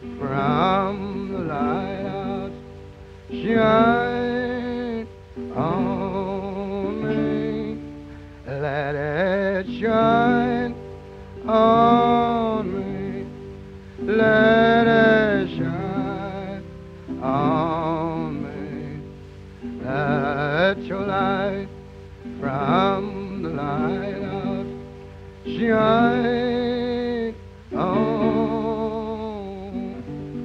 from the lighthouse. Shine on me. Let it shine on me. Let it shine on me. Let your light from the lighthouse shine on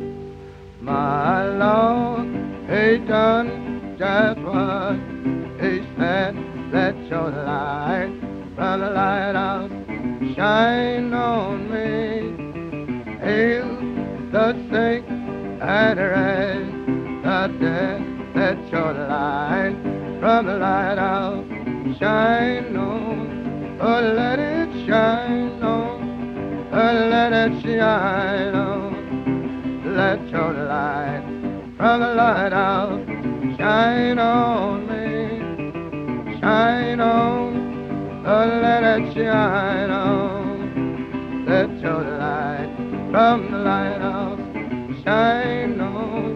my Lord. He done just what he said. Let your light from the lighthouse shine on me. Heal the sick and raise the dead. Let your light from the lighthouse shine on. Oh, let it shine on. Oh, let it shine on. Let your light from the lighthouse shine on me. Shine on. Oh, let it shine on. Let your light from the lighthouse shine on.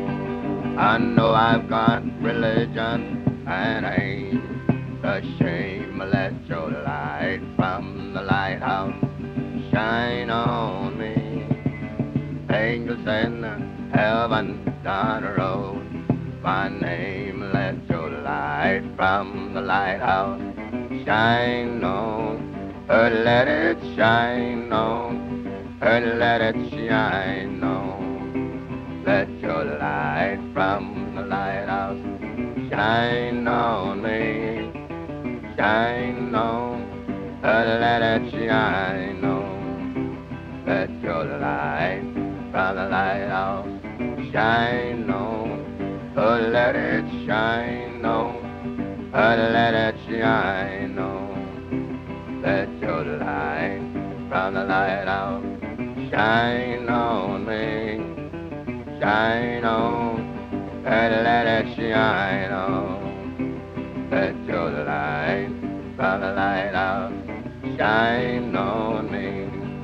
I know I've got religion and I ain't ashamed. Let your light from the lighthouse shine on me. Angels in heaven down the road, my name. Let your light from the lighthouse shine on. Oh, let it shine on. Oh, let it shine on. Let your light from the lighthouse shine on me. Shine on. Oh, let it shine on. Let your light from the lighthouse shine on. Oh, let it shine on. Oh, let it shine on. Let your light from the lighthouse shine on me. Shine on. Oh, let it shine on. Let your light from the lighthouse shine on me.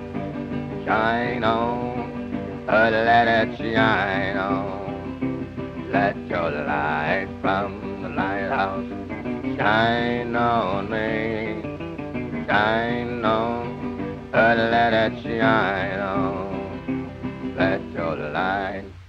Shine on. Oh, let it shine on. Let your light from the lighthouse shine on me. Shine on. Oh, let it shine on. Let your light